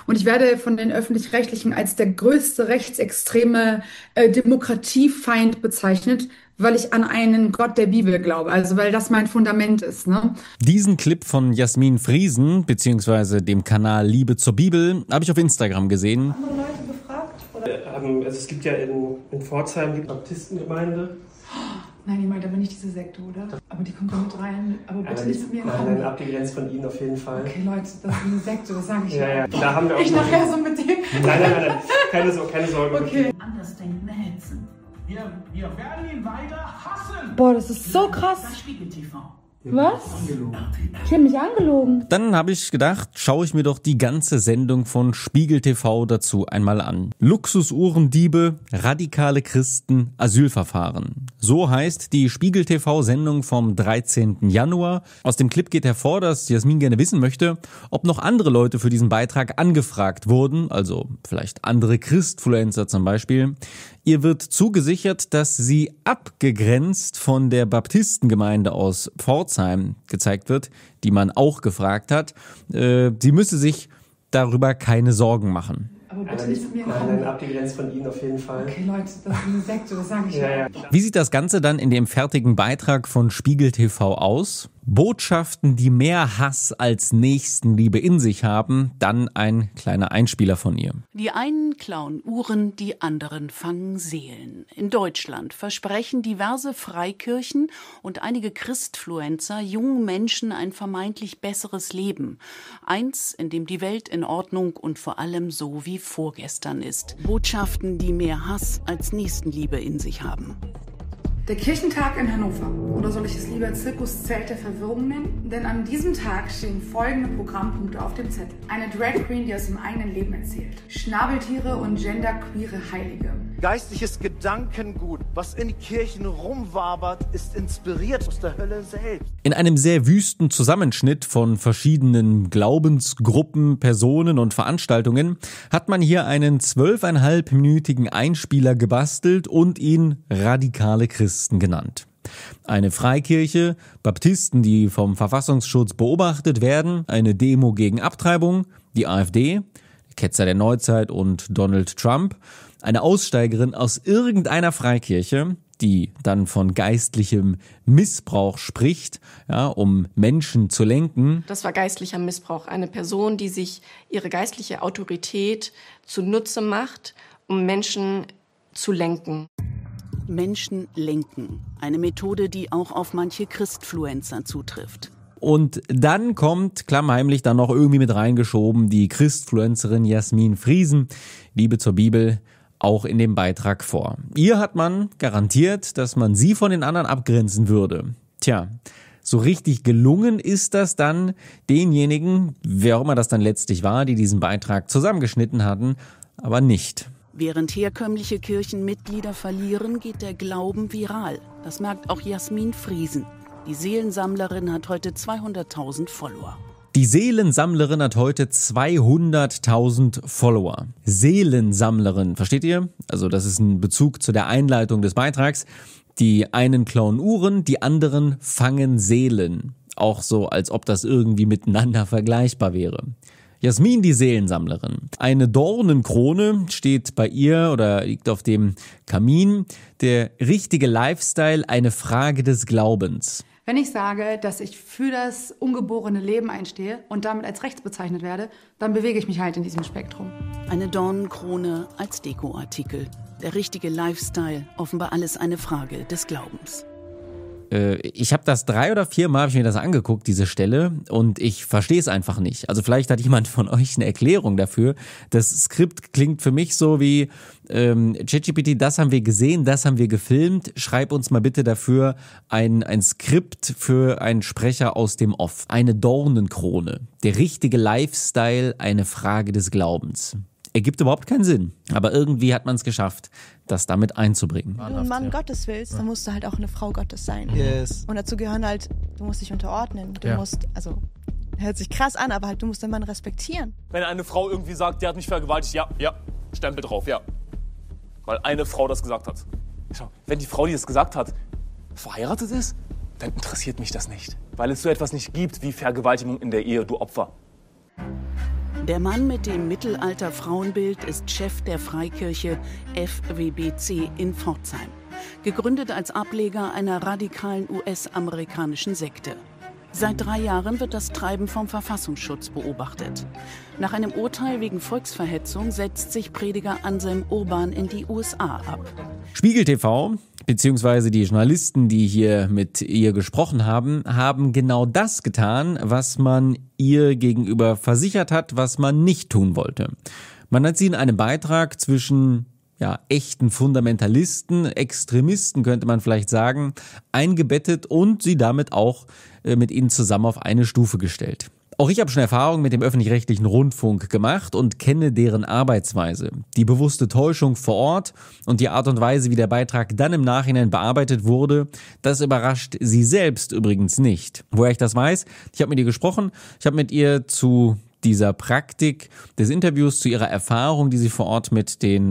Und ich werde von den Öffentlich-Rechtlichen als der größte rechtsextreme Demokratiefeind bezeichnet, weil ich an einen Gott der Bibel glaube, also weil das mein Fundament ist, ne? Diesen Clip von Jasmin Friesen, beziehungsweise dem Kanal Liebe zur Bibel, habe ich auf Instagram gesehen. Andere Leute befragt? Oder? Also es gibt ja in Pforzheim die Baptistengemeinde. Nein, ich meine, da bin ich diese Sekte, oder? Aber die kommt da mit rein. Aber bitte nicht mit mir in Nein, abgegrenzt von Ihnen auf jeden Fall. Okay, Leute, das ist eine Sekte, das sage ich ja. Ja, da haben wir auch ich nachher so mit dem. Nein. Keine Sorge. Okay. Andersdenkende hetzen. Wir werden ihn weiter hassen. Boah, das ist so krass. Das Spiegel TV. Was? Ich habe mich angelogen. Dann habe ich gedacht, schaue ich mir doch die ganze Sendung von Spiegel TV dazu einmal an. Luxusuhrendiebe, radikale Christen, Asylverfahren. So heißt die Spiegel TV-Sendung vom 13. Januar. Aus dem Clip geht hervor, dass Jasmin gerne wissen möchte, ob noch andere Leute für diesen Beitrag angefragt wurden, also vielleicht andere Christfluencer zum Beispiel. Ihr wird zugesichert, dass sie abgegrenzt von der Baptistengemeinde aus Pforzheim gezeigt wird, die man auch gefragt hat. Sie müsse sich darüber keine Sorgen machen. Aber bitte nicht mit mir in Nein, abgegrenzt von Ihnen auf jeden Fall. Okay, Leute, das ist eine Sekte, das sage ich ja. Wie sieht das Ganze dann in dem fertigen Beitrag von Spiegel TV aus? Botschaften, die mehr Hass als Nächstenliebe in sich haben, dann ein kleiner Einspieler von ihr. Die einen klauen Uhren, die anderen fangen Seelen. In Deutschland versprechen diverse Freikirchen und einige Christfluencer jungen Menschen ein vermeintlich besseres Leben. Eins, in dem die Welt in Ordnung und vor allem so wie vorgestern ist. Botschaften, die mehr Hass als Nächstenliebe in sich haben. Der Kirchentag in Hannover. Oder soll ich es lieber Zirkuszelt der Verwirrung nennen? Denn an diesem Tag stehen folgende Programmpunkte auf dem Zettel. Eine Drag Queen, die aus dem eigenen Leben erzählt. Schnabeltiere und genderqueere Heilige. Geistliches Gedankengut, was in Kirchen rumwabert, ist inspiriert aus der Hölle selbst. In einem sehr wüsten Zusammenschnitt von verschiedenen Glaubensgruppen, Personen und Veranstaltungen hat man hier einen 12,5-minütigen Einspieler gebastelt und ihn radikale Christen genannt. Eine Freikirche, Baptisten, die vom Verfassungsschutz beobachtet werden, eine Demo gegen Abtreibung, die AfD, Ketzer der Neuzeit und Donald Trump, eine Aussteigerin aus irgendeiner Freikirche, die dann von geistlichem Missbrauch spricht, ja, um Menschen zu lenken. Das war geistlicher Missbrauch. Eine Person, die sich ihre geistliche Autorität zunutze macht, um Menschen zu lenken. Menschen lenken. Eine Methode, die auch auf manche Christfluencer zutrifft. Und dann kommt, klammheimlich dann noch irgendwie mit reingeschoben, die Christfluencerin Jasmin Friesen, Liebe zur Bibel, auch in dem Beitrag vor. Ihr hat man garantiert, dass man sie von den anderen abgrenzen würde. Tja, so richtig gelungen ist das dann denjenigen, wer auch immer das dann letztlich war, die diesen Beitrag zusammengeschnitten hatten, aber nicht. Während herkömmliche Kirchen Mitglieder verlieren, geht der Glauben viral. Das merkt auch Jasmin Friesen. Die Seelensammlerin hat heute 200.000 Follower. Die Seelensammlerin hat heute 200.000 Follower. Seelensammlerin, versteht ihr? Also das ist ein Bezug zu der Einleitung des Beitrags. Die einen klauen Uhren, die anderen fangen Seelen. Auch so, als ob das irgendwie miteinander vergleichbar wäre. Jasmin, die Seelensammlerin. Eine Dornenkrone steht bei ihr oder liegt auf dem Kamin. Der richtige Lifestyle, eine Frage des Glaubens. Wenn ich sage, dass ich für das ungeborene Leben einstehe und damit als rechts bezeichnet werde, dann bewege ich mich halt in diesem Spektrum. Eine Dornenkrone als Dekoartikel. Der richtige Lifestyle, offenbar alles eine Frage des Glaubens. Ich habe das 3 oder 4 Mal hab ich mir das angeguckt, diese Stelle, und ich verstehe es einfach nicht. Also vielleicht hat jemand von euch eine Erklärung dafür. Das Skript klingt für mich so wie ChatGPT, das haben wir gesehen, das haben wir gefilmt. Schreib uns mal bitte dafür ein Skript für einen Sprecher aus dem Off. Eine Dornenkrone. Der richtige Lifestyle, eine Frage des Glaubens. Ergibt überhaupt keinen Sinn. Aber irgendwie hat man es geschafft, das damit einzubringen. Wenn du ein Mann Gottes willst, dann musst du halt auch eine Frau Gottes sein. Yes. Und dazu gehören halt, du musst dich unterordnen. Du musst, also, hört sich krass an, aber halt, du musst den Mann respektieren. Wenn eine Frau irgendwie sagt, der hat mich vergewaltigt, ja, Stempel drauf, ja. Weil eine Frau das gesagt hat. Schau, wenn die Frau, die das gesagt hat, verheiratet ist, dann interessiert mich das nicht. Weil es so etwas nicht gibt wie Vergewaltigung in der Ehe, du Opfer. Der Mann mit dem Mittelalter-Frauenbild ist Chef der Freikirche FWBC in Pforzheim, gegründet als Ableger einer radikalen US-amerikanischen Sekte. Seit 3 Jahren wird das Treiben vom Verfassungsschutz beobachtet. Nach einem Urteil wegen Volksverhetzung setzt sich Prediger Anselm Urban in die USA ab. Spiegel TV beziehungsweise die Journalisten, die hier mit ihr gesprochen haben, haben genau das getan, was man ihr gegenüber versichert hat, was man nicht tun wollte. Man hat sie in einem Beitrag zwischen echten Fundamentalisten, Extremisten könnte man vielleicht sagen, eingebettet und sie damit auch mit ihnen zusammen auf eine Stufe gestellt. Auch ich habe schon Erfahrung mit dem öffentlich-rechtlichen Rundfunk gemacht und kenne deren Arbeitsweise. Die bewusste Täuschung vor Ort und die Art und Weise, wie der Beitrag dann im Nachhinein bearbeitet wurde, das überrascht sie selbst übrigens nicht. Woher ich das weiß? Ich habe mit ihr gesprochen, ich habe mit ihr zu dieser Praktik des Interviews, zu ihrer Erfahrung, die sie vor Ort mit den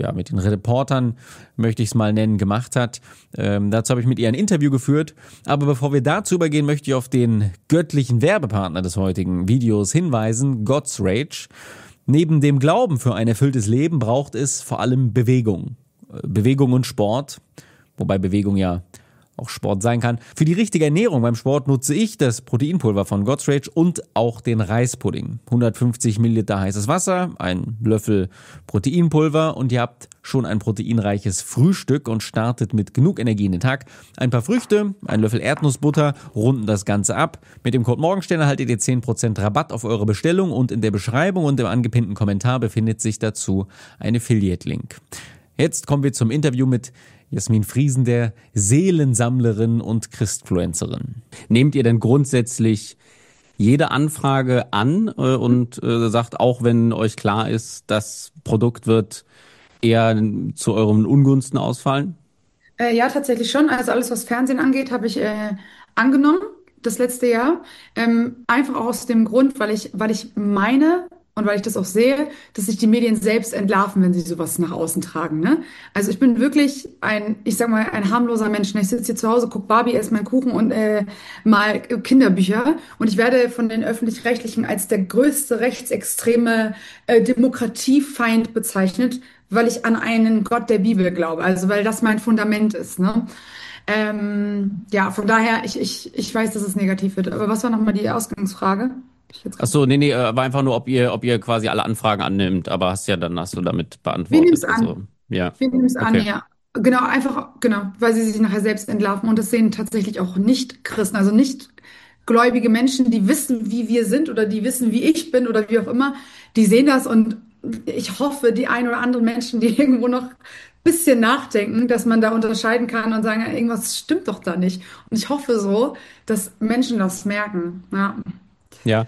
Reportern, möchte ich es mal nennen, gemacht hat. Dazu habe ich mit ihr ein Interview geführt. Aber bevor wir dazu übergehen, möchte ich auf den göttlichen Werbepartner des heutigen Videos hinweisen, God's Rage. Neben dem Glauben für ein erfülltes Leben braucht es vor allem Bewegung. Bewegung und Sport, wobei Bewegung ja auch Sport sein kann. Für die richtige Ernährung beim Sport nutze ich das Proteinpulver von God's Rage und auch den Reispudding. 150 Milliliter heißes Wasser, ein Löffel Proteinpulver und ihr habt schon ein proteinreiches Frühstück und startet mit genug Energie in den Tag. Ein paar Früchte, ein Löffel Erdnussbutter runden das Ganze ab. Mit dem Code Morgenstern erhaltet ihr 10% Rabatt auf eure Bestellung und in der Beschreibung und im angepinnten Kommentar befindet sich dazu ein Affiliate-Link. Jetzt kommen wir zum Interview mit Jasmin Friesen, der Seelensammlerin und Christfluencerin. Nehmt ihr denn grundsätzlich jede Anfrage an und sagt, auch wenn euch klar ist, das Produkt wird eher zu euren Ungunsten ausfallen? Ja, tatsächlich schon. Also alles, was Fernsehen angeht, habe ich angenommen das letzte Jahr. Einfach aus dem Grund, weil ich meine und weil ich das auch sehe, dass sich die Medien selbst entlarven, wenn sie sowas nach außen tragen, ne? Also ich bin wirklich ein harmloser Mensch. Ich sitze hier zu Hause, gucke Barbie, esse meinen Kuchen und mal Kinderbücher. Und ich werde von den Öffentlich-Rechtlichen als der größte rechtsextreme Demokratiefeind bezeichnet, weil ich an einen Gott der Bibel glaube. Also weil das mein Fundament ist, ne? Von daher, ich weiß, dass es negativ wird. Aber was war nochmal die Ausgangsfrage? Achso, nee, war einfach nur, ob ihr quasi alle Anfragen annimmt, aber hast du damit beantwortet. Wir nehmen es an. Also, ja. Wir nehmen es an, Okay. ja. Genau, weil sie sich nachher selbst entlarven. Und das sehen tatsächlich auch Nicht-Christen, also nicht gläubige Menschen, die wissen, wie wir sind oder die wissen, wie ich bin oder wie auch immer. Die sehen das und ich hoffe, die ein oder anderen Menschen, die irgendwo noch ein bisschen nachdenken, dass man da unterscheiden kann und sagen, ja, irgendwas stimmt doch da nicht. Und ich hoffe so, dass Menschen das merken, ja. Ja,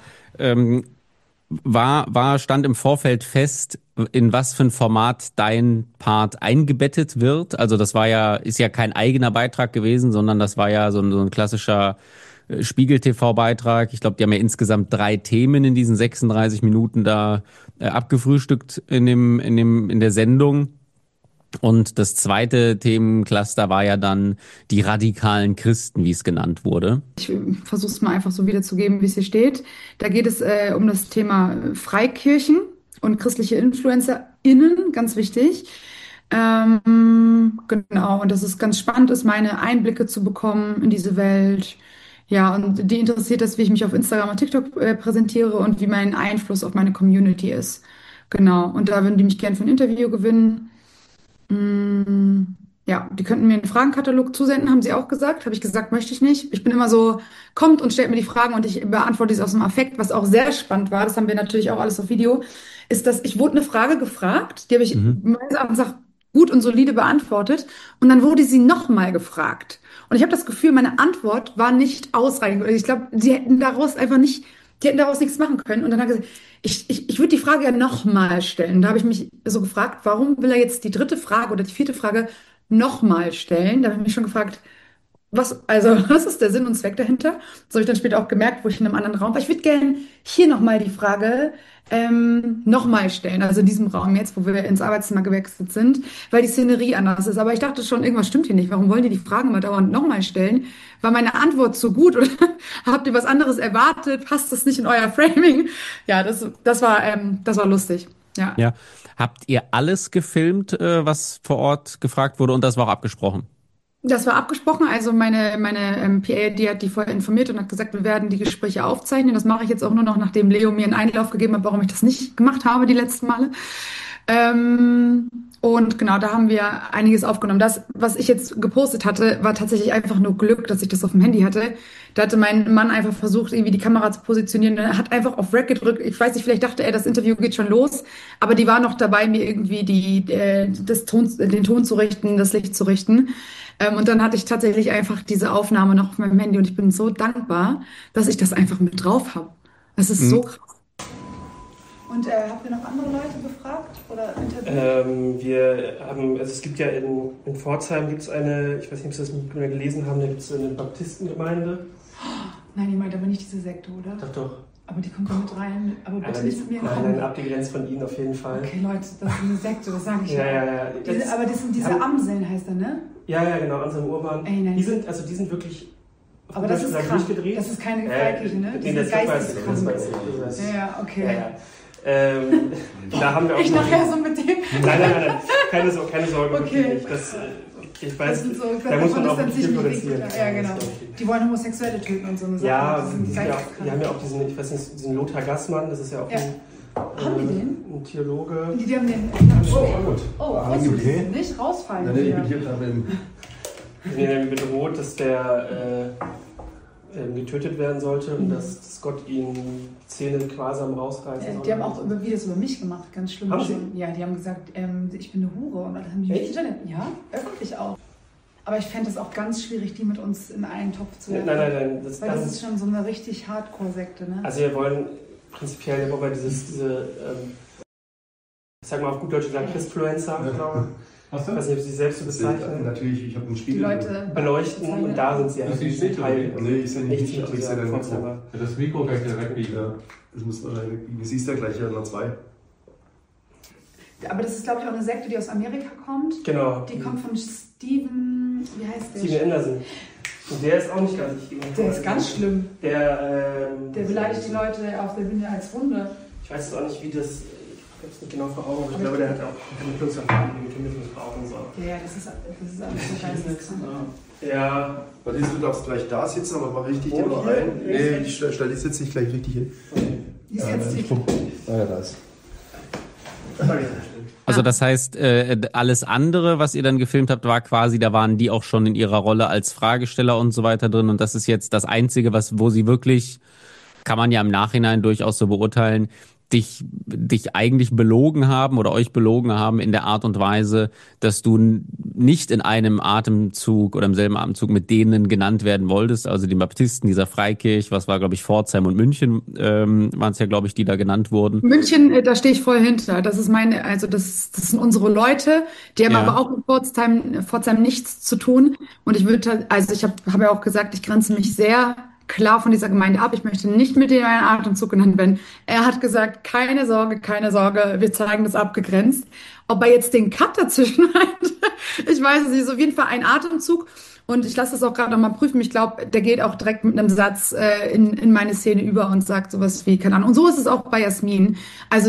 stand im Vorfeld fest, in was für ein Format dein Part eingebettet wird? Also das ist ja kein eigener Beitrag gewesen, sondern das war ja so ein klassischer Spiegel-TV-Beitrag. Ich glaube, die haben ja insgesamt 3 Themen in diesen 36 Minuten da abgefrühstückt in der Sendung. Und das zweite Themencluster war ja dann die radikalen Christen, wie es genannt wurde. Ich versuche es mal einfach so wiederzugeben, wie es hier steht. Da geht es um das Thema Freikirchen und christliche InfluencerInnen, ganz wichtig. Genau, und dass es ganz spannend ist, meine Einblicke zu bekommen in diese Welt. Ja, und die interessiert das, wie ich mich auf Instagram und TikTok präsentiere und wie mein Einfluss auf meine Community ist. Genau, und da würden die mich gerne für ein Interview gewinnen. Ja, die könnten mir einen Fragenkatalog zusenden, haben sie auch gesagt. Habe ich gesagt, möchte ich nicht. Ich bin immer so, kommt und stellt mir die Fragen und ich beantworte sie aus dem Affekt. Was auch sehr spannend war, das haben wir natürlich auch alles auf Video, ist, dass ich wurde eine Frage gefragt, die habe ich meines Erachtens gut und solide beantwortet und dann wurde sie nochmal gefragt. Und ich habe das Gefühl, meine Antwort war nicht ausreichend. Ich glaube, die hätten daraus nichts machen können. Und dann hat er gesagt, ich würde die Frage ja nochmal stellen. Da habe ich mich so gefragt, warum will er jetzt die 3. Frage oder die 4. Frage nochmal stellen? Da habe ich mich schon gefragt, was ist der Sinn und Zweck dahinter? Das habe ich dann später auch gemerkt, wo ich in einem anderen Raum war. Ich würde gerne hier nochmal die Frage nochmal stellen, also in diesem Raum jetzt, wo wir ins Arbeitszimmer gewechselt sind, weil die Szenerie anders ist. Aber ich dachte schon, irgendwas stimmt hier nicht. Warum wollen die Fragen immer dauernd nochmal stellen? War meine Antwort so gut oder habt ihr was anderes erwartet? Passt das nicht in euer Framing? Ja, das war lustig. Ja. Habt ihr alles gefilmt, was vor Ort gefragt wurde, und das war auch abgesprochen? Das war abgesprochen. Also meine PA, die hat die vorher informiert und hat gesagt, wir werden die Gespräche aufzeichnen. Das mache ich jetzt auch nur noch, nachdem Leo mir einen Einlauf gegeben hat, warum ich das nicht gemacht habe die letzten Male. Und genau, da haben wir einiges aufgenommen. Das, was ich jetzt gepostet hatte, war tatsächlich einfach nur Glück, dass ich das auf dem Handy hatte. Da hatte mein Mann einfach versucht, irgendwie die Kamera zu positionieren. Er hat einfach auf Rec gedrückt. Ich weiß nicht, vielleicht dachte er, das Interview geht schon los. Aber die war noch dabei, mir irgendwie den Ton zu richten, das Licht zu richten. Und dann hatte ich tatsächlich einfach diese Aufnahme noch auf meinem Handy. Und ich bin so dankbar, dass ich das einfach mit drauf habe. Das ist so krass. Und habt ihr noch andere Leute befragt oder interviewt? Es gibt ja in Pforzheim gibt's eine, ich weiß nicht, ob Sie das mal gelesen haben, da gibt es eine Baptistengemeinde. Nein, ich meinte aber nicht diese Sekte, oder? Doch. Aber die kommt da mit rein. Aber bitte nicht mit mir Nein, abgegrenzt von Ihnen auf jeden Fall. Okay, Leute, das ist eine Sekte, das sage ich ja. Aber das sind diese Amseln, heißt er, ne? Ja, genau, Anselm Urban. Ey, nein. Die sind wirklich. Aber das ist krass. Das ist keine Freikirche, ne? Nee, das weiß ich. Ja, okay. Ja. Da haben wir auch. Ich nachher so mit dem. Nein. Keine Sorge. Okay. Ich weiß, so, da muss man auch nicht differenzieren. Ja, genau. Die wollen Homosexuelle töten und so eine Sache. Ja, die haben ja auch diesen Lothar Gassmann, das ist ja auch haben die den? Ein Theologe. Die haben den. Okay. Nicht rausfallen. Nein, ich bin hier gerade Den bedroht, dass der getötet werden sollte und dass Gott ihn Zähne quasam rausreißen soll. Die haben auch Videos über mich gemacht, ganz schlimm. Haben Sie? Ja, die haben gesagt, ich bin eine Hure. Und alle haben mich ja, öffentlich auch. Aber ich fände es auch ganz schwierig, die mit uns in einen Topf zu werfen. Nein. Weil das ist schon so eine richtig Hardcore-Sekte, ne? Also wir wollen prinzipiell diese ich sag mal auf gut Deutsch gesagt, Christfluencer, glaube ich. Ich weiß nicht, ob Sie selbst so bezeichnen. Natürlich, ich habe einen Spiegel. Die Leute beleuchten und da sind Sie eigentlich ein Teil. Nee, ich sehe nicht, aber ich sehe dein Mikro. Ja, das Mikro kann ich dir wegbiegen. Ja, das muss wahrscheinlich wegbiegen. Du siehst ja gleich hier noch 2. Aber das ist, glaube ich, auch eine Sekte, die aus Amerika kommt. Genau. Die kommt von Steven, wie heißt der? Steven Anderson. Und der ist auch nicht ganz richtig. Der ist ganz schlimm. Der beleidigt die Leute auf der Bühne als Hunde. Ich weiß jetzt auch nicht, wie das. Ich habe es nicht genau vor Augen, aber ich glaube, der hat auch Vermittlungserfahrung und so. Ja, das ist alles so geisteskrank. Ja. Warte, du darfst gleich da sitzen, aber mal richtig dir mal rein. Nee, ich stelle die jetzt nicht gleich richtig hin. Okay. Die ist jetzt nicht. Ja, da ist. Also das heißt, alles andere, was ihr dann gefilmt habt, war quasi, da waren die auch schon in ihrer Rolle als Fragesteller und so weiter drin, und das ist jetzt das Einzige, wo sie wirklich, kann man ja im Nachhinein durchaus so beurteilen, dich eigentlich belogen haben oder euch belogen haben in der Art und Weise, dass du nicht in einem Atemzug oder im selben Atemzug mit denen genannt werden wolltest, also den Baptisten, dieser Freikirche, was war, glaube ich, Pforzheim und München, waren es ja, glaube ich, die da genannt wurden. München, da stehe ich voll hinter. Das ist das sind unsere Leute, die haben aber auch mit Pforzheim nichts zu tun. Und ich habe ja auch gesagt, ich grenze mich sehr klar von dieser Gemeinde ab. Ich möchte nicht mit denen in einen Atemzug genannt werden. Er hat gesagt, keine Sorge, wir zeigen das abgegrenzt. Ob er jetzt den Cut dazwischen hat, ich weiß es nicht. So auf jeden Fall ein Atemzug. Und ich lasse das auch gerade nochmal prüfen. Ich glaube, der geht auch direkt mit einem Satz in meine Szene über und sagt sowas wie, keine Ahnung. Und so ist es auch bei Jasmin. Also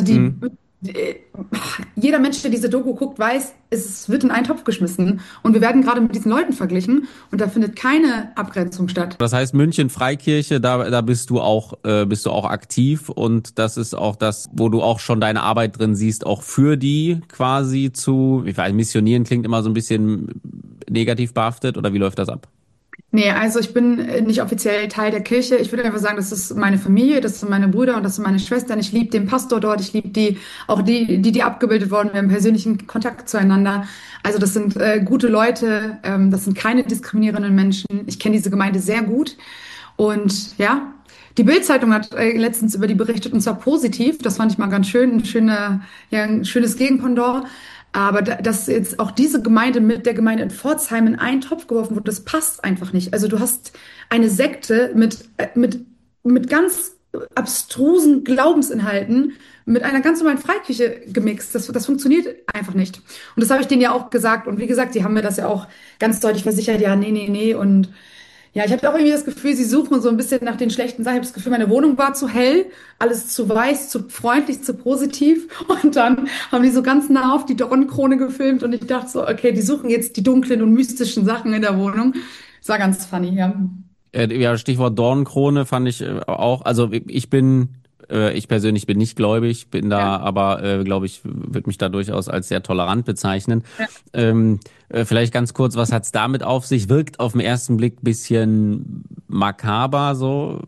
jeder Mensch, der diese Doku guckt, weiß, es wird in einen Topf geschmissen. Und wir werden gerade mit diesen Leuten verglichen. Und da findet keine Abgrenzung statt. Das heißt, München Freikirche, da bist du auch aktiv. Und das ist auch das, wo du auch schon deine Arbeit drin siehst, auch für die quasi missionieren klingt immer so ein bisschen negativ behaftet. Oder wie läuft das ab? Nee, also ich bin nicht offiziell Teil der Kirche. Ich würde einfach sagen, das ist meine Familie, das sind meine Brüder und das sind meine Schwestern. Ich liebe den Pastor dort, ich liebe die abgebildet worden. Wir haben persönlichen Kontakt zueinander. Also das sind gute Leute, das sind keine diskriminierenden Menschen. Ich kenne diese Gemeinde sehr gut. Und ja, die Bild-Zeitung hat letztens über die berichtet und zwar positiv. Das fand ich mal ganz schön, ein schönes Gegenpendant. Aber dass jetzt auch diese Gemeinde mit der Gemeinde in Pforzheim in einen Topf geworfen wird, das passt einfach nicht. Also du hast eine Sekte mit ganz abstrusen Glaubensinhalten mit einer ganz normalen Freikirche gemixt. Das funktioniert einfach nicht. Und das habe ich denen ja auch gesagt. Und wie gesagt, die haben mir das ja auch ganz deutlich versichert, ja, nee. Und ja, ich habe auch irgendwie das Gefühl, sie suchen so ein bisschen nach den schlechten Sachen. Ich habe das Gefühl, meine Wohnung war zu hell, alles zu weiß, zu freundlich, zu positiv. Und dann haben die so ganz nah auf die Dornenkrone gefilmt und ich dachte so, okay, die suchen jetzt die dunklen und mystischen Sachen in der Wohnung. Das war ganz funny, ja. Ja, Stichwort Dornenkrone fand ich auch. Also ich persönlich bin nicht gläubig, bin da aber, glaube ich, würde mich da durchaus als sehr tolerant bezeichnen. Ja. Vielleicht ganz kurz, was hat's damit auf sich? Wirkt auf den ersten Blick bisschen makaber so.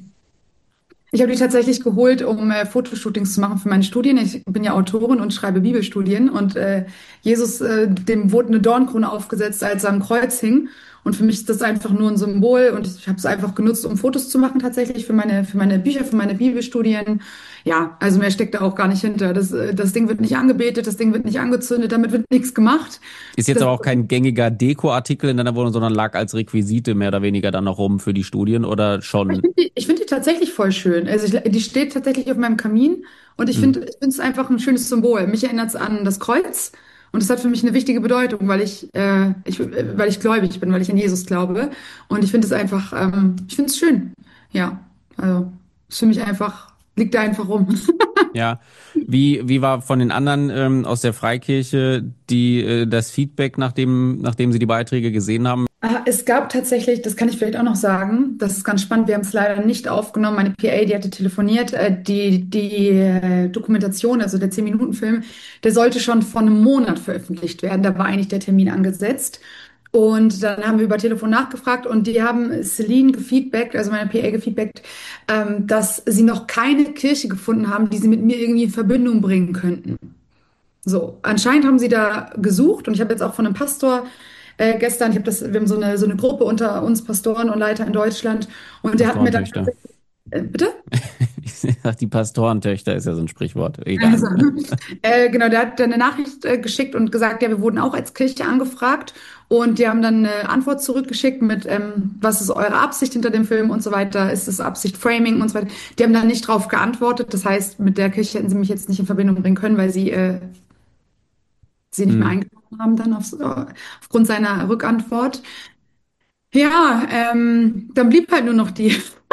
Ich habe die tatsächlich geholt, um Fotoshootings zu machen für meine Studien. Ich bin ja Autorin und schreibe Bibelstudien und Jesus, dem wurde eine Dornkrone aufgesetzt, als er am Kreuz hing. Und für mich ist das einfach nur ein Symbol und ich habe es einfach genutzt, um Fotos zu machen tatsächlich für meine Bücher, für meine Bibelstudien. Ja, also mehr steckt da auch gar nicht hinter. Das Ding wird nicht angebetet, das Ding wird nicht angezündet, damit wird nichts gemacht. Ist jetzt aber auch kein gängiger Dekoartikel in deiner Wohnung, sondern lag als Requisite mehr oder weniger dann noch rum für die Studien oder schon? Ich finde die tatsächlich voll schön. Also die steht tatsächlich auf meinem Kamin und ich finde es einfach ein schönes Symbol. Mich erinnert es an das Kreuz. Und das hat für mich eine wichtige Bedeutung, weil ich gläubig bin, weil ich an Jesus glaube. Und ich finde es einfach, ich finde es schön. Ja, also ist für mich einfach, liegt da einfach rum. Ja, wie war von den anderen aus der Freikirche das Feedback, nachdem sie die Beiträge gesehen haben? Es gab tatsächlich, das kann ich vielleicht auch noch sagen, das ist ganz spannend, wir haben es leider nicht aufgenommen, meine PA, die hatte telefoniert, die Dokumentation, also der 10-Minuten-Film, der sollte schon vor einem Monat veröffentlicht werden, da war eigentlich der Termin angesetzt. Und dann haben wir über Telefon nachgefragt und die haben Celine gefeedbackt, also meine PA gefeedbackt, dass sie noch keine Kirche gefunden haben, die sie mit mir irgendwie in Verbindung bringen könnten. So, anscheinend haben sie da gesucht und ich habe jetzt auch von einem Pastor gestern, wir haben so eine Gruppe unter uns Pastoren und Leiter in Deutschland und der hat mir dann bitte? Ich sag, die Pastorentöchter ist ja so ein Sprichwort. Egal. Also, genau, der hat eine Nachricht geschickt und gesagt, ja, wir wurden auch als Kirche angefragt und die haben dann eine Antwort zurückgeschickt mit, was ist eure Absicht hinter dem Film und so weiter, ist es Absicht Framing und so weiter. Die haben dann nicht drauf geantwortet, das heißt, mit der Kirche hätten sie mich jetzt nicht in Verbindung bringen können, weil sie nicht mehr eingeladen haben dann aufgrund seiner Rückantwort. Ja, dann blieb halt nur noch die.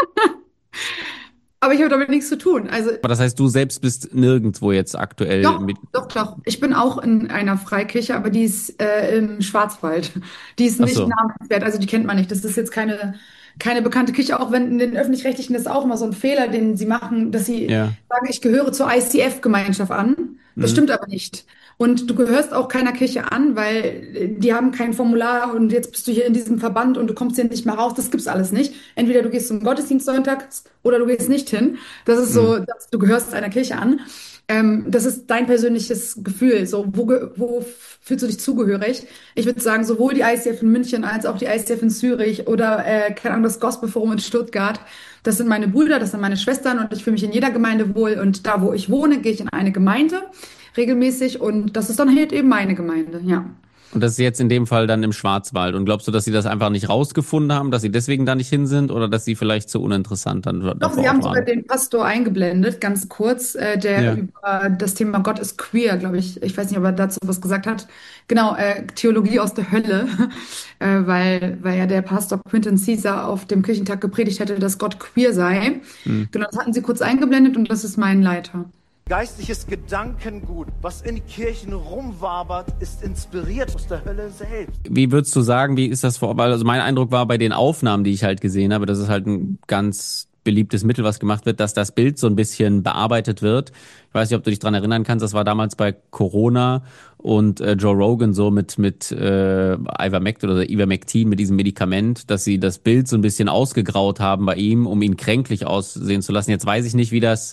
Aber ich habe damit nichts zu tun. Also, aber das heißt, du selbst bist nirgendwo jetzt aktuell mit. Doch. Ich bin auch in einer Freikirche, aber die ist im Schwarzwald. Die ist nicht namenswert, also die kennt man nicht. Das ist jetzt keine bekannte Kirche, auch wenn in den Öffentlich-Rechtlichen das ist auch immer so ein Fehler, den sie machen, dass sie sagen, ich gehöre zur ICF-Gemeinschaft an. Das stimmt aber nicht. Und du gehörst auch keiner Kirche an, weil die haben kein Formular und jetzt bist du hier in diesem Verband und du kommst hier nicht mehr raus. Das gibt's alles nicht. Entweder du gehst zum Gottesdienst sonntags oder du gehst nicht hin. Das ist so, du gehörst einer Kirche an. Das ist dein persönliches Gefühl. So, wo fühlst du dich zugehörig? Ich würde sagen, sowohl die ICF in München als auch die ICF in Zürich oder, keine Ahnung, das Gospelforum in Stuttgart. Das sind meine Brüder, das sind meine Schwestern und ich fühle mich in jeder Gemeinde wohl. Und da, wo ich wohne, gehe ich in eine Gemeinde regelmäßig und das ist dann halt eben meine Gemeinde, ja. Und das ist jetzt in dem Fall dann im Schwarzwald. Und glaubst du, dass sie das einfach nicht rausgefunden haben, dass sie deswegen da nicht hin sind oder dass sie vielleicht zu uninteressant dann davor Doch, sie haben sogar den Pastor eingeblendet, ganz kurz, der über das Thema Gott ist queer, glaube ich. Ich weiß nicht, ob er dazu was gesagt hat. Genau, Theologie aus der Hölle, weil ja der Pastor Quentin Caesar auf dem Kirchentag gepredigt hätte, dass Gott queer sei. Genau, das hatten sie kurz eingeblendet und das ist mein Leiter. Geistliches Gedankengut, was in Kirchen rumwabert, ist inspiriert aus der Hölle selbst. Wie würdest du sagen, wie ist das weil also mein Eindruck war bei den Aufnahmen, die ich halt gesehen habe, das ist halt ein ganz beliebtes Mittel, was gemacht wird, dass das Bild so ein bisschen bearbeitet wird. Ich weiß nicht, ob du dich dran erinnern kannst, das war damals bei Corona und Joe Rogan so mit Ivermectin oder Ivermectin mit diesem Medikament, dass sie das Bild so ein bisschen ausgegraut haben bei ihm, um ihn kränklich aussehen zu lassen. Jetzt weiß ich nicht, wie das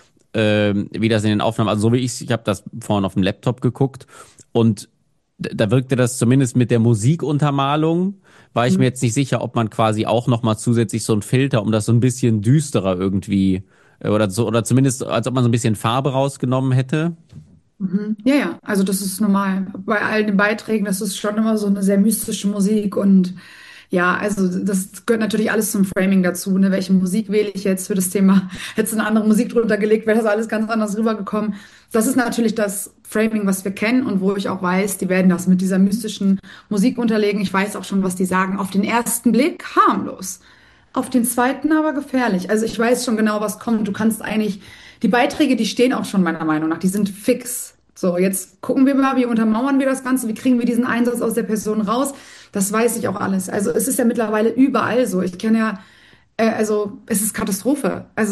in den Aufnahmen, also so wie ich habe das vorhin auf dem Laptop geguckt und da wirkte das zumindest mit der Musikuntermalung, war ich mir jetzt nicht sicher, ob man quasi auch nochmal zusätzlich so einen Filter, um das so ein bisschen düsterer irgendwie oder zumindest als ob man so ein bisschen Farbe rausgenommen hätte. Mhm. Ja, ja, also das ist normal. Bei all den Beiträgen, das ist schon immer so eine sehr mystische Musik und ja, also das gehört natürlich alles zum Framing dazu. Ne? Welche Musik wähle ich jetzt für das Thema? Hättest du eine andere Musik drunter gelegt, wäre das alles ganz anders rübergekommen. Das ist natürlich das Framing, was wir kennen und wo ich auch weiß, die werden das mit dieser mystischen Musik unterlegen. Ich weiß auch schon, was die sagen. Auf den ersten Blick harmlos. Auf den zweiten aber gefährlich. Also ich weiß schon genau, was kommt. Du kannst eigentlich, die Beiträge, die stehen auch schon meiner Meinung nach, die sind fix. So, jetzt gucken wir mal, wie untermauern wir das Ganze, wie kriegen wir diesen Einsatz aus der Person raus. Das weiß ich auch alles. Also es ist ja mittlerweile überall so. Ich kenne ja, also es ist Katastrophe. Also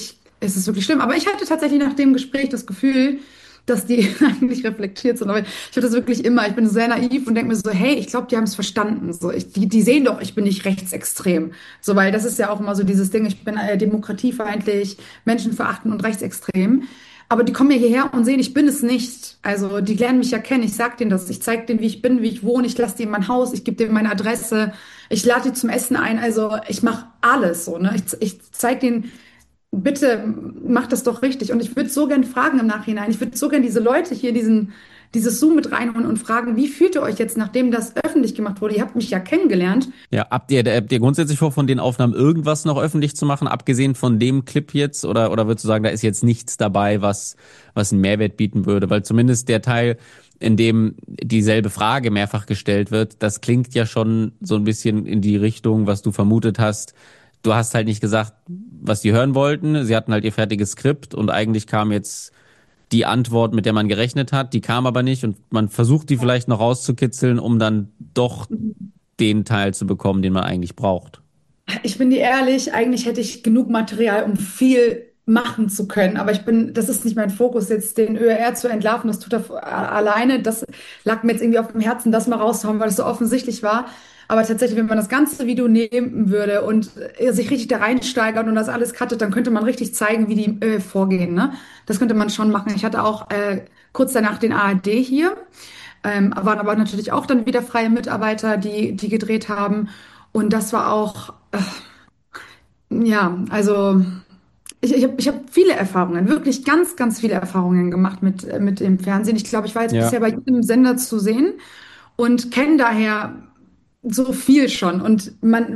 es ist wirklich schlimm. Aber ich hatte tatsächlich nach dem Gespräch das Gefühl, dass die eigentlich reflektiert sind. Aber ich habe das wirklich immer. Ich bin sehr naiv und denke mir so, hey, ich glaube, die haben es verstanden. So, die sehen doch, ich bin nicht rechtsextrem. So, weil das ist ja auch immer so dieses Ding, ich bin demokratiefeindlich, menschenverachtend und rechtsextrem. Aber die kommen ja hierher und sehen, ich bin es nicht. Also die lernen mich ja kennen. Ich sag denen das. Ich zeige denen, wie ich bin, wie ich wohne. Ich lasse die in mein Haus. Ich gebe denen meine Adresse. Ich lade die zum Essen ein. Also ich mache alles so. Ne? Ich zeige denen, bitte macht das doch richtig. Und ich würde so gern fragen im Nachhinein. Ich würde so gern diese Leute hier, dieses Zoom mit reinholen und fragen, wie fühlt ihr euch jetzt, nachdem das öffentlich gemacht wurde? Ihr habt mich ja kennengelernt. Ja, habt ihr grundsätzlich vor, von den Aufnahmen irgendwas noch öffentlich zu machen, abgesehen von dem Clip jetzt? Oder würdest du sagen, da ist jetzt nichts dabei, was einen Mehrwert bieten würde? Weil zumindest der Teil, in dem dieselbe Frage mehrfach gestellt wird, das klingt ja schon so ein bisschen in die Richtung, was du vermutet hast. Du hast halt nicht gesagt, was die hören wollten. Sie hatten halt ihr fertiges Skript und eigentlich kam jetzt die Antwort, mit der man gerechnet hat. Die kam aber nicht und man versucht die vielleicht noch rauszukitzeln, um dann doch den Teil zu bekommen, den man eigentlich braucht. Ich bin dir ehrlich, eigentlich hätte ich genug Material, um viel machen zu können. Aber das ist nicht mein Fokus, jetzt den ÖR zu entlarven. Das tut er alleine. Das lag mir jetzt irgendwie auf dem Herzen, das mal rauszuhauen, weil es so offensichtlich war. Aber tatsächlich, wenn man das ganze Video nehmen würde und sich richtig da reinsteigert und das alles cuttet, dann könnte man richtig zeigen, wie die vorgehen. Ne? Das könnte man schon machen. Ich hatte auch kurz danach den ARD hier, waren aber natürlich auch dann wieder freie Mitarbeiter, die gedreht haben. Und das war auch, ja, also ich hab viele Erfahrungen, wirklich ganz, ganz viele Erfahrungen gemacht mit dem Fernsehen. Ich glaube, ich war jetzt bisher bei jedem Sender zu sehen und kenne daher so viel schon. Und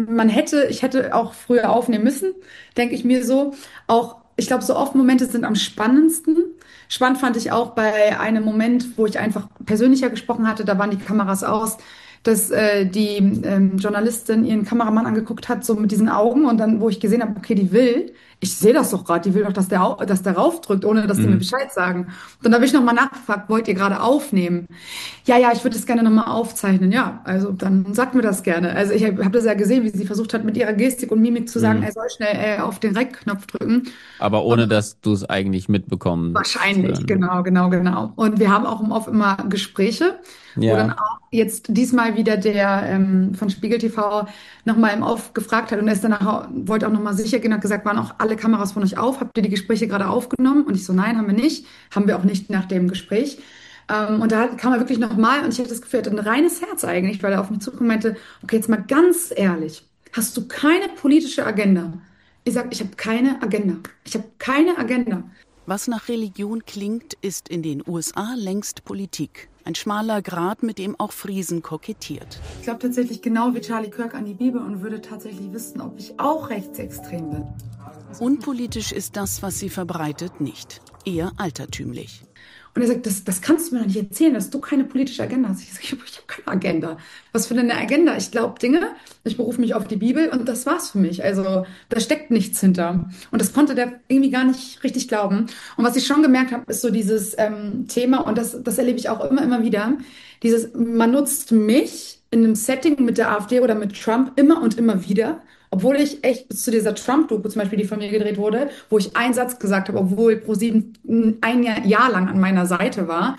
ich hätte auch früher aufnehmen müssen, denke ich mir so. Auch, ich glaube, so oft Momente sind am spannendsten. Spannend fand ich auch bei einem Moment, wo ich einfach persönlicher gesprochen hatte, da waren die Kameras aus, dass die Journalistin ihren Kameramann angeguckt hat, so mit diesen Augen und dann, wo ich gesehen habe, okay, ich sehe das doch gerade, die will doch, dass der raufdrückt, ohne dass die mir Bescheid sagen. Und dann habe ich nochmal nachgefragt, wollt ihr gerade aufnehmen? Ja, ich würde das gerne nochmal aufzeichnen. Ja, also dann sagt mir das gerne. Also ich habe das ja gesehen, wie sie versucht hat, mit ihrer Gestik und Mimik zu sagen, er soll schnell auf den Rec-Knopf drücken. Aber ohne, dass du es eigentlich mitbekommen wahrscheinlich, genau. Und wir haben auch im Off immer Gespräche, wo dann auch jetzt diesmal wieder der von Spiegel TV nochmal im Off gefragt hat und er ist danach, wollte auch nochmal sicher gehen, hat gesagt, waren auch alle Kameras von euch auf? Habt ihr die Gespräche gerade aufgenommen? Und ich so, nein, haben wir nicht. Haben wir auch nicht nach dem Gespräch. Und da kam er wirklich nochmal und ich hatte das Gefühl, er hatte ein reines Herz eigentlich, weil er auf mich zukam und meinte, okay, jetzt mal ganz ehrlich, hast du keine politische Agenda? Ich sage, ich habe keine Agenda. Ich habe keine Agenda. Was nach Religion klingt, ist in den USA längst Politik. Ein schmaler Grat, mit dem auch Friesen kokettiert. Ich glaube tatsächlich genau wie Charlie Kirk an die Bibel und würde tatsächlich wissen, ob ich auch rechtsextrem bin. Unpolitisch ist das, was sie verbreitet, nicht. Eher altertümlich. Und er sagt, das kannst du mir doch nicht erzählen, dass du keine politische Agenda hast. Ich sage, ich habe keine Agenda. Was für eine Agenda? Ich glaube Dinge, ich berufe mich auf die Bibel und das war's für mich. Also da steckt nichts hinter. Und das konnte der irgendwie gar nicht richtig glauben. Und was ich schon gemerkt habe, ist so dieses Thema, und das erlebe ich auch immer wieder, man nutzt mich in einem Setting mit der AfD oder mit Trump immer und immer wieder. Obwohl ich echt bis zu dieser Trump-Doku zum Beispiel, die von mir gedreht wurde, wo ich einen Satz gesagt habe, obwohl ProSieben ein Jahr lang an meiner Seite war,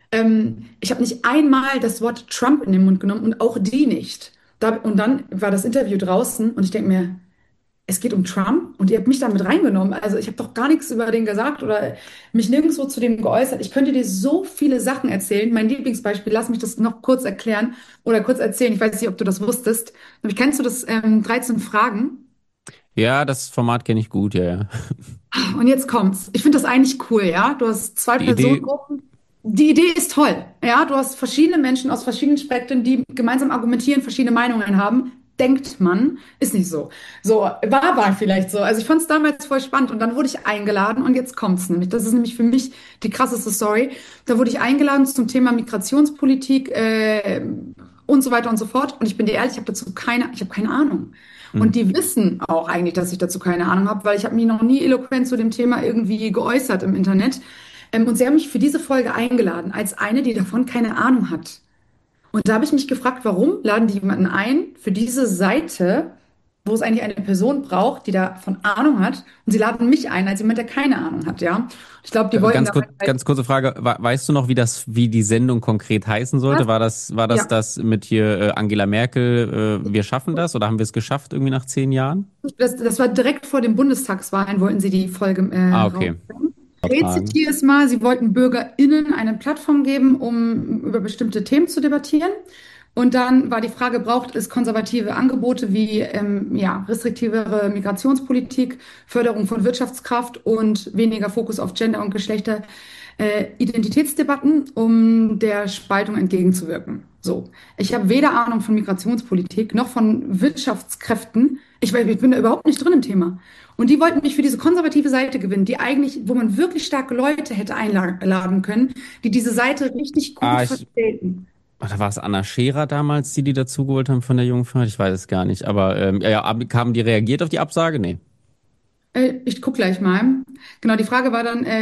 ich habe nicht einmal das Wort Trump in den Mund genommen und auch die nicht. Und dann war das Interview draußen und ich denke mir, es geht um Trump und ihr habt mich da mit reingenommen. Also ich habe doch gar nichts über den gesagt oder mich nirgendwo zu dem geäußert. Ich könnte dir so viele Sachen erzählen. Mein Lieblingsbeispiel, lass mich das noch kurz erklären oder kurz erzählen. Ich weiß nicht, ob du das wusstest. Kennst du das 13 Fragen? Ja, das Format kenne ich gut, ja. Und jetzt kommt's. Ich finde das eigentlich cool, ja. Du hast zwei Personengruppen. Die Idee ist toll. Ja, du hast verschiedene Menschen aus verschiedenen Spektren, die gemeinsam argumentieren, verschiedene Meinungen haben. Denkt man, ist nicht so. So, war vielleicht so. Also ich fand es damals voll spannend und dann wurde ich eingeladen und jetzt kommt's nämlich. Das ist nämlich für mich die krasseste Story. Da wurde ich eingeladen zum Thema Migrationspolitik und so weiter und so fort. Und ich bin dir ehrlich, ich habe keine Ahnung. Und die wissen auch eigentlich, dass ich dazu keine Ahnung habe, weil ich habe mich noch nie eloquent zu dem Thema irgendwie geäußert im Internet. Und sie haben mich für diese Folge eingeladen, als eine, die davon keine Ahnung hat. Und da habe ich mich gefragt, warum laden die jemanden ein für diese Seite, wo es eigentlich eine Person braucht, die davon Ahnung hat. Und sie laden mich ein, als jemand, der keine Ahnung hat, ja. Ich glaube, die wollten ganz kurze Frage. Weißt du noch, wie die Sendung konkret heißen sollte? War das das mit hier Angela Merkel, wir schaffen das? Oder haben wir es geschafft irgendwie nach 10 Jahren? Das war direkt vor den Bundestagswahlen, wollten sie die Folge okay. Ich zitiere es mal, sie wollten BürgerInnen eine Plattform geben, um über bestimmte Themen zu debattieren. Und dann war die Frage, braucht es konservative Angebote wie restriktivere Migrationspolitik, Förderung von Wirtschaftskraft und weniger Fokus auf Gender- und Geschlechter-Identitätsdebatten, um der Spaltung entgegenzuwirken. So, ich habe weder Ahnung von Migrationspolitik noch von Wirtschaftskräften. Ich bin da überhaupt nicht drin im Thema. Und die wollten mich für diese konservative Seite gewinnen, wo man wirklich starke Leute hätte einladen können, die diese Seite richtig gut vertreten. Da war es Anna Scherer damals, die dazugeholt haben von der Jungfrau? Ich weiß es gar nicht. Aber haben die reagiert auf die Absage? Nee. Ich gucke gleich mal. Genau, die Frage war dann,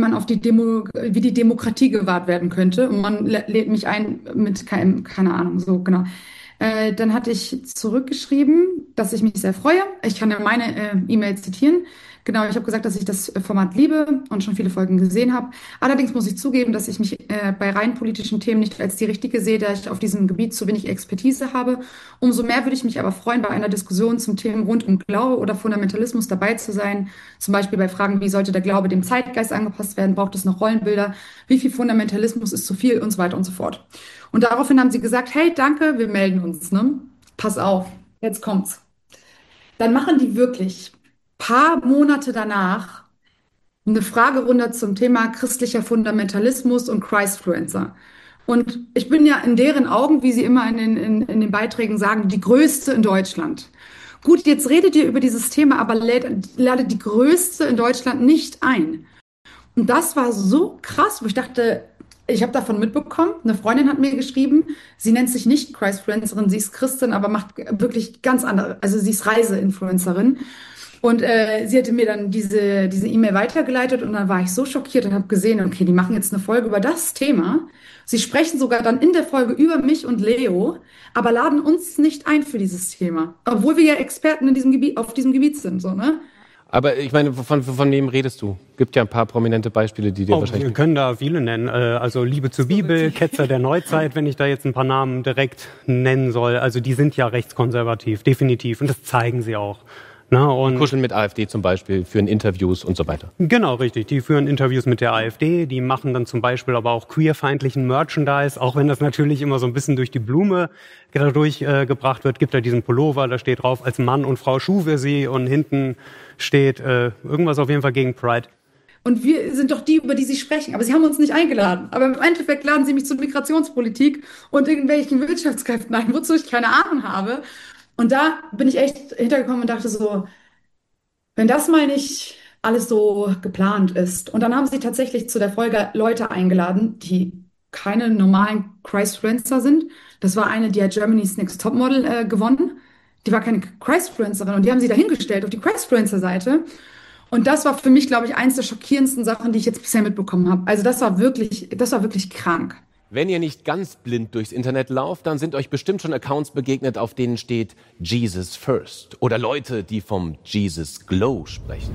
wie die Demokratie gewahrt werden könnte. Und man lädt mich ein mit keine Ahnung, so genau. Dann hatte ich zurückgeschrieben, dass ich mich sehr freue. Ich kann ja meine E-Mail zitieren. Genau, ich habe gesagt, dass ich das Format liebe und schon viele Folgen gesehen habe. Allerdings muss ich zugeben, dass ich mich bei rein politischen Themen nicht als die Richtige sehe, da ich auf diesem Gebiet zu wenig Expertise habe. Umso mehr würde ich mich aber freuen, bei einer Diskussion zum Thema rund um Glaube oder Fundamentalismus dabei zu sein. Zum Beispiel bei Fragen, wie sollte der Glaube dem Zeitgeist angepasst werden? Braucht es noch Rollenbilder? Wie viel Fundamentalismus ist zu viel? Und so weiter und so fort. Und daraufhin haben sie gesagt, hey, danke, wir melden uns, ne? Pass auf, jetzt kommt's. Dann machen die wirklich paar Monate danach eine Fragerunde zum Thema christlicher Fundamentalismus und Christfluencer. Und ich bin ja in deren Augen, wie sie immer in den Beiträgen sagen, die größte in Deutschland. Gut, jetzt redet ihr über dieses Thema, aber ladet die größte in Deutschland nicht ein. Und das war so krass, wo ich dachte, ich habe davon mitbekommen, eine Freundin hat mir geschrieben, sie nennt sich nicht Christfluencerin, sie ist Christin, aber macht wirklich ganz andere, also sie ist Reiseinfluencerin. Und sie hatte mir dann diese E-Mail weitergeleitet und dann war ich so schockiert und habe gesehen, okay, die machen jetzt eine Folge über das Thema. Sie sprechen sogar dann in der Folge über mich und Leo, aber laden uns nicht ein für dieses Thema. Obwohl wir ja Experten auf diesem Gebiet sind, so, ne? Aber ich meine, von wem redest du? Gibt ja ein paar prominente Beispiele, die dir wahrscheinlich... Wir können da viele nennen. Also Liebe zur Bibel, Ketzer der Neuzeit, wenn ich da jetzt ein paar Namen direkt nennen soll. Also die sind ja rechtskonservativ, definitiv. Und das zeigen sie auch. Na, und die kuscheln mit AfD zum Beispiel, führen Interviews und so weiter. Genau, richtig. Die führen Interviews mit der AfD, die machen dann zum Beispiel aber auch queerfeindlichen Merchandise, auch wenn das natürlich immer so ein bisschen durch die Blume dadurch gebracht wird. Gibt da diesen Pullover, da steht drauf, als Mann und Frau schuf er sie und hinten steht irgendwas auf jeden Fall gegen Pride. Und wir sind doch die, über die sie sprechen. Aber sie haben uns nicht eingeladen. Aber im Endeffekt laden sie mich zur Migrationspolitik und irgendwelchen Wirtschaftskräften ein, wozu ich keine Ahnung habe. Und da bin ich echt hintergekommen und dachte so, wenn das mal nicht alles so geplant ist. Und dann haben sie tatsächlich zu der Folge Leute eingeladen, die keine normalen Christfluencer sind. Das war eine, die hat Germany's Next Topmodel gewonnen. Die war keine Christfluencerin und die haben sie dahingestellt auf die Christfluencer-Seite. Und das war für mich, glaube ich, eins der schockierendsten Sachen, die ich jetzt bisher mitbekommen habe. Also das war wirklich krank. Wenn ihr nicht ganz blind durchs Internet lauft, dann sind euch bestimmt schon Accounts begegnet, auf denen steht Jesus First oder Leute, die vom Jesus Glow sprechen.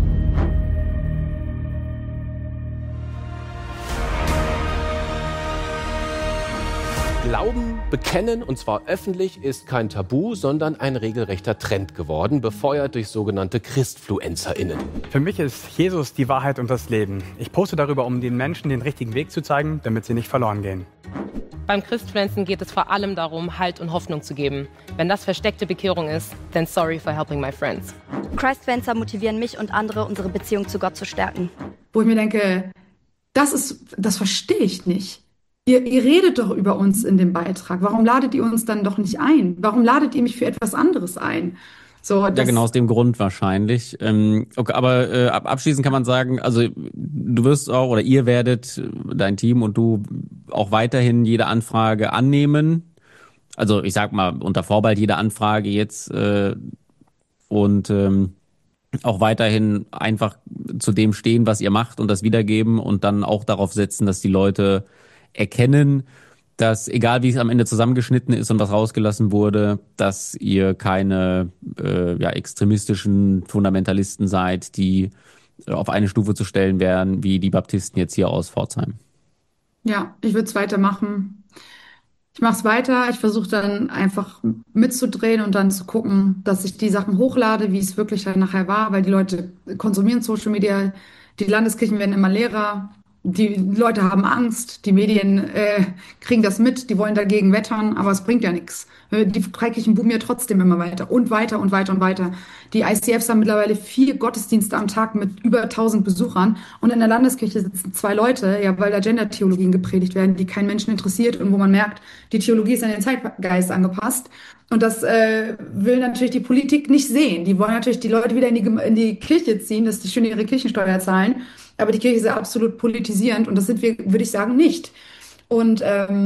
Glauben, bekennen, und zwar öffentlich, ist kein Tabu, sondern ein regelrechter Trend geworden, befeuert durch sogenannte ChristfluencerInnen. Für mich ist Jesus die Wahrheit und das Leben. Ich poste darüber, um den Menschen den richtigen Weg zu zeigen, damit sie nicht verloren gehen. Beim Christfluencen geht es vor allem darum, Halt und Hoffnung zu geben. Wenn das versteckte Bekehrung ist, then sorry for helping my friends. Christfluencer motivieren mich und andere, unsere Beziehung zu Gott zu stärken. Wo ich mir denke, das verstehe ich nicht. Ihr redet doch über uns in dem Beitrag. Warum ladet ihr uns dann doch nicht ein? Warum ladet ihr mich für etwas anderes ein? So, ja, genau aus dem Grund wahrscheinlich. Okay, aber abschließend kann man sagen, also du wirst auch, oder ihr werdet, dein Team und du, auch weiterhin jede Anfrage annehmen. Also ich sag mal, unter Vorbehalt jede Anfrage jetzt und auch weiterhin einfach zu dem stehen, was ihr macht und das wiedergeben und dann auch darauf setzen, dass die Leute erkennen, dass egal wie es am Ende zusammengeschnitten ist und was rausgelassen wurde, dass ihr keine extremistischen Fundamentalisten seid, die auf eine Stufe zu stellen wären, wie die Baptisten jetzt hier aus Pforzheim. Ja, ich würde es weitermachen. Ich mache es weiter. Ich versuche dann einfach mitzudrehen und dann zu gucken, dass ich die Sachen hochlade, wie es wirklich dann nachher war, weil die Leute konsumieren Social Media, die Landeskirchen werden immer leerer. Die Leute haben Angst, die Medien kriegen das mit, die wollen dagegen wettern, aber es bringt ja nichts. Die Freikirchen boomen ja trotzdem immer weiter und weiter und weiter und weiter. Die ICFs haben mittlerweile 4 Gottesdienste am Tag mit über 1000 Besuchern und in der Landeskirche sitzen 2 Leute, ja, weil da Gender-Theologien gepredigt werden, die keinen Menschen interessiert und wo man merkt, die Theologie ist an den Zeitgeist angepasst. Und das will natürlich die Politik nicht sehen. Die wollen natürlich die Leute wieder in die Kirche ziehen, dass die schön ihre Kirchensteuer zahlen. Aber die Kirche ist ja absolut politisierend und das sind wir, würde ich sagen, nicht. Und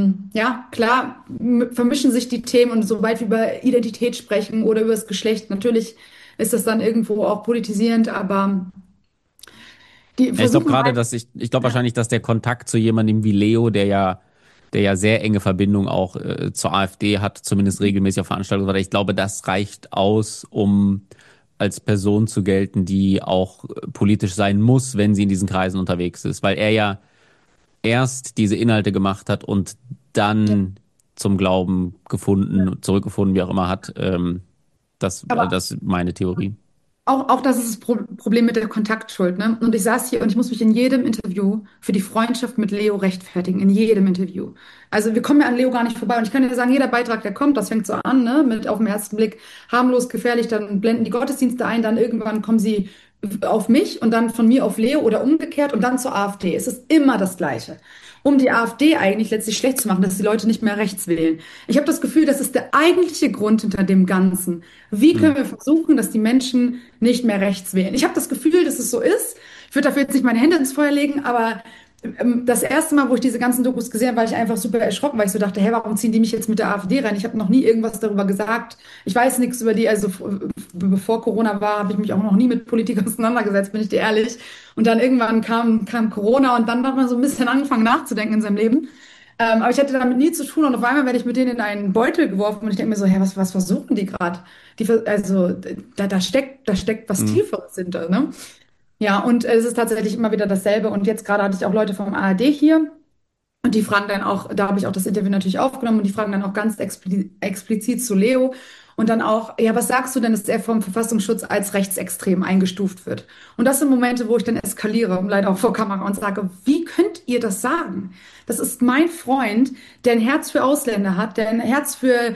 klar vermischen sich die Themen und sobald wir über Identität sprechen oder über das Geschlecht, natürlich ist das dann irgendwo auch politisierend, aber die ich glaube gerade, ich glaube wahrscheinlich, dass der Kontakt zu jemandem wie Leo, der ja sehr enge Verbindung auch zur AfD hat, zumindest regelmäßig auf Veranstaltungen, ich glaube, das reicht aus, um als Person zu gelten, die auch politisch sein muss, wenn sie in diesen Kreisen unterwegs ist, weil er ja erst diese Inhalte gemacht hat und dann zum Glauben zurückgefunden, wie auch immer hat. Das ist meine Theorie. Auch das ist das Problem mit der Kontaktschuld, ne? Und ich saß hier und ich muss mich in jedem Interview für die Freundschaft mit Leo rechtfertigen, in jedem Interview. Also wir kommen ja an Leo gar nicht vorbei und ich kann dir sagen, jeder Beitrag, der kommt, das fängt so an, ne? Mit auf den ersten Blick harmlos, gefährlich, dann blenden die Gottesdienste ein, dann irgendwann kommen sie auf mich und dann von mir auf Leo oder umgekehrt und dann zur AfD. Es ist immer das Gleiche. Um die AfD eigentlich letztlich schlecht zu machen, dass die Leute nicht mehr rechts wählen. Ich habe das Gefühl, das ist der eigentliche Grund hinter dem Ganzen. Wie können wir versuchen, dass die Menschen nicht mehr rechts wählen? Ich habe das Gefühl, dass es so ist. Ich würde dafür jetzt nicht meine Hände ins Feuer legen, aber das erste Mal, wo ich diese ganzen Dokus gesehen habe, war ich einfach super erschrocken, weil ich so dachte, hey, warum ziehen die mich jetzt mit der AfD rein? Ich habe noch nie irgendwas darüber gesagt. Ich weiß nichts über die. Also bevor Corona war, habe ich mich auch noch nie mit Politik auseinandergesetzt, bin ich dir ehrlich. Und dann irgendwann kam Corona und dann hat man so ein bisschen angefangen nachzudenken in seinem Leben. Aber ich hatte damit nie zu tun und auf einmal werde ich mit denen in einen Beutel geworfen und ich denke mir so, hey, was versuchen die gerade? Also da steckt was Tieferes hinter, ne? Ja, und es ist tatsächlich immer wieder dasselbe. Und jetzt gerade hatte ich auch Leute vom ARD hier und die fragen dann auch, da habe ich auch das Interview natürlich aufgenommen und die fragen dann auch ganz explizit zu Leo und dann auch, ja, was sagst du denn, dass er vom Verfassungsschutz als rechtsextrem eingestuft wird? Und das sind Momente, wo ich dann eskaliere, leider auch vor Kamera und sage, wie könnt ihr das sagen? Das ist mein Freund, der ein Herz für Ausländer hat, der ein Herz für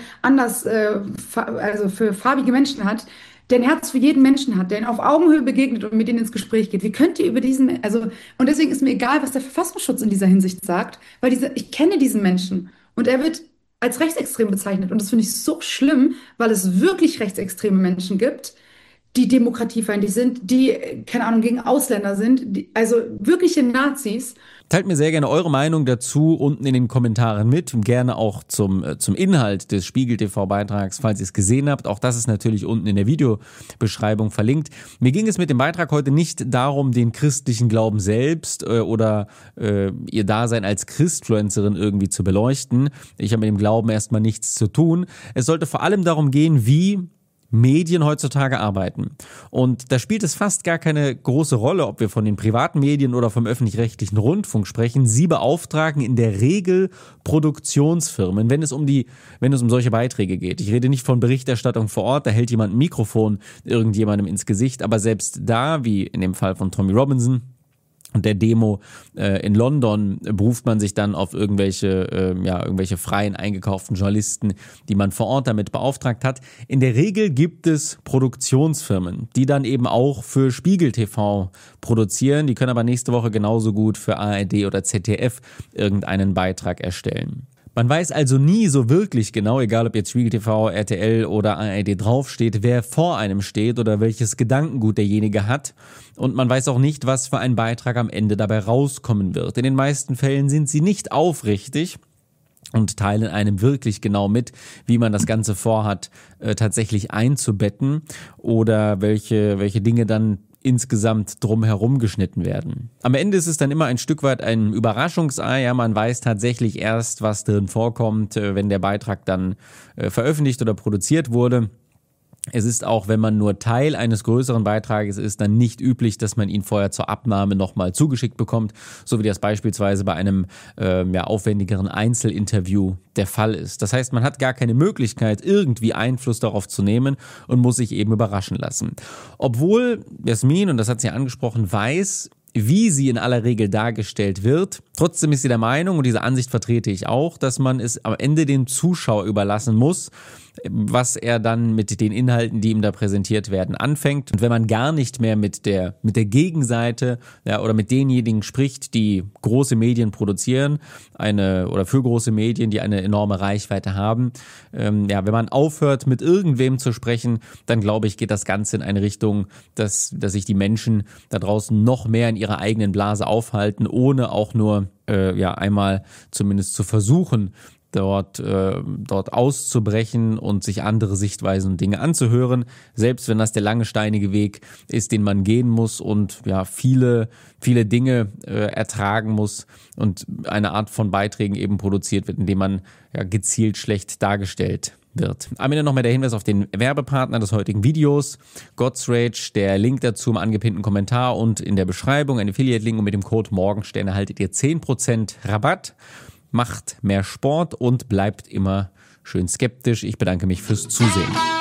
für farbige Menschen hat, der ein Herz für jeden Menschen hat, der ihn auf Augenhöhe begegnet und mit denen ins Gespräch geht. Wie könnt ihr über und deswegen ist mir egal, was der Verfassungsschutz in dieser Hinsicht sagt, weil ich kenne diesen Menschen und er wird als rechtsextrem bezeichnet und das finde ich so schlimm, weil es wirklich rechtsextreme Menschen gibt, die demokratiefeindlich sind, die, keine Ahnung, gegen Ausländer sind, also wirkliche Nazis. Teilt mir sehr gerne eure Meinung dazu unten in den Kommentaren mit. Gerne auch zum Inhalt des Spiegel-TV-Beitrags, falls ihr es gesehen habt. Auch das ist natürlich unten in der Videobeschreibung verlinkt. Mir ging es mit dem Beitrag heute nicht darum, den christlichen Glauben selbst oder ihr Dasein als Christfluencerin irgendwie zu beleuchten. Ich habe mit dem Glauben erstmal nichts zu tun. Es sollte vor allem darum gehen, wie Medien heutzutage arbeiten. Und da spielt es fast gar keine große Rolle, ob wir von den privaten Medien oder vom öffentlich-rechtlichen Rundfunk sprechen. Sie beauftragen in der Regel Produktionsfirmen, wenn es um solche Beiträge geht. Ich rede nicht von Berichterstattung vor Ort, da hält jemand ein Mikrofon irgendjemandem ins Gesicht, aber selbst da, wie in dem Fall von Tommy Robinson und der Demo in London beruft man sich dann auf irgendwelche freien eingekauften Journalisten, die man vor Ort damit beauftragt hat. In der Regel gibt es Produktionsfirmen, die dann eben auch für Spiegel TV produzieren. Die können aber nächste Woche genauso gut für ARD oder ZDF irgendeinen Beitrag erstellen. Man weiß also nie so wirklich genau, egal ob jetzt Spiegel TV, RTL oder ARD draufsteht, wer vor einem steht oder welches Gedankengut derjenige hat. Und man weiß auch nicht, was für ein Beitrag am Ende dabei rauskommen wird. In den meisten Fällen sind sie nicht aufrichtig und teilen einem wirklich genau mit, wie man das Ganze vorhat, tatsächlich einzubetten oder welche Dinge dann insgesamt drumherum geschnitten werden. Am Ende ist es dann immer ein Stück weit ein Überraschungsei. Ja, man weiß tatsächlich erst, was drin vorkommt, wenn der Beitrag dann veröffentlicht oder produziert wurde. Es ist auch, wenn man nur Teil eines größeren Beitrages ist, dann nicht üblich, dass man ihn vorher zur Abnahme nochmal zugeschickt bekommt, so wie das beispielsweise bei einem aufwendigeren Einzelinterview der Fall ist. Das heißt, man hat gar keine Möglichkeit, irgendwie Einfluss darauf zu nehmen und muss sich eben überraschen lassen. Obwohl Jasmin, und das hat sie angesprochen, weiß, wie sie in aller Regel dargestellt wird. Trotzdem ist sie der Meinung, und diese Ansicht vertrete ich auch, dass man es am Ende dem Zuschauer überlassen muss, was er dann mit den Inhalten, die ihm da präsentiert werden, anfängt. Und wenn man gar nicht mehr mit der Gegenseite oder mit denjenigen spricht, die große Medien produzieren, oder für große Medien, die eine enorme Reichweite haben, wenn man aufhört, mit irgendwem zu sprechen, dann glaube ich, geht das Ganze in eine Richtung, dass sich die Menschen da draußen noch mehr in ihrer eigenen Blase aufhalten, ohne auch nur einmal zumindest zu versuchen, dort auszubrechen und sich andere Sichtweisen und Dinge anzuhören, selbst wenn das der lange steinige Weg ist, den man gehen muss und viele Dinge ertragen muss und eine Art von Beiträgen eben produziert wird, indem man gezielt schlecht dargestellt wird. Am Ende nochmal der Hinweis auf den Werbepartner des heutigen Videos, God's Rage, der Link dazu im angepinnten Kommentar und in der Beschreibung, ein Affiliate-Link, und mit dem Code Morgenstern erhaltet ihr 10% Rabatt. Macht mehr Sport und bleibt immer schön skeptisch. Ich bedanke mich fürs Zusehen.